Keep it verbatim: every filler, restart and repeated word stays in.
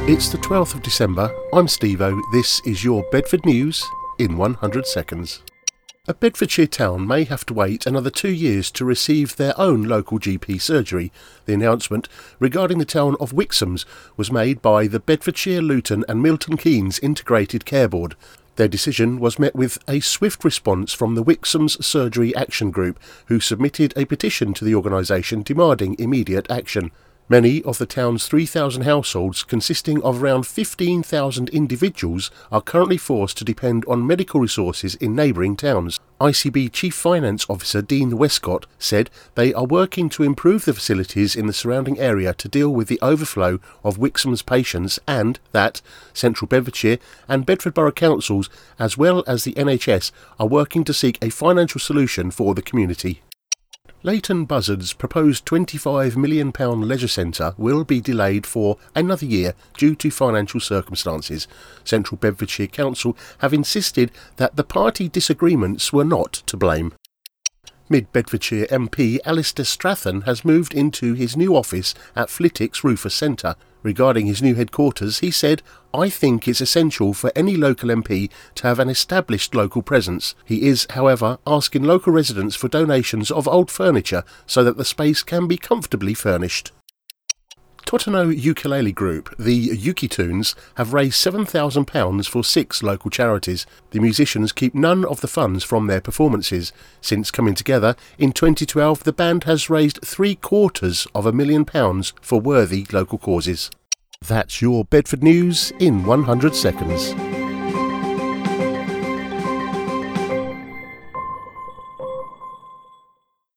It's the twelfth of December, I'm Steve-O, this is your Bedford News in one hundred seconds. A Bedfordshire town may have to wait another two years to receive their own local G P surgery. The announcement regarding the town of Wixhams was made by the Bedfordshire, Luton and Milton Keynes Integrated Care Board. Their decision was met with a swift response from the Wixhams Surgery Action Group, who submitted a petition to the organisation demanding immediate action. Many of the town's three thousand households, consisting of around fifteen thousand individuals, are currently forced to depend on medical resources in neighbouring towns. I C B Chief Finance Officer Dean Westcott said they are working to improve the facilities in the surrounding area to deal with the overflow of Wixhams patients, and that Central Bedfordshire and Bedford Borough Councils, as well as the N H S, are working to seek a financial solution for the community. Leighton Buzzard's proposed twenty-five million pounds leisure centre will be delayed for another year due to financial circumstances. Central Bedfordshire Council have insisted that the party disagreements were not to blame. Mid-Bedfordshire M P Alistair Strathern has moved into his new office at Flitwick's Rufus Centre. Regarding his new headquarters, he said, "I think it's essential for any local M P to have an established local presence." He is, however, asking local residents for donations of old furniture so that the space can be comfortably furnished. Tottenham Ukulele Group, the Ukitunes, have raised seven thousand pounds for six local charities. The musicians keep none of the funds from their performances. Since coming together in twenty twelve, the band has raised three quarters of a million pounds for worthy local causes. That's your Bedford News in one hundred seconds.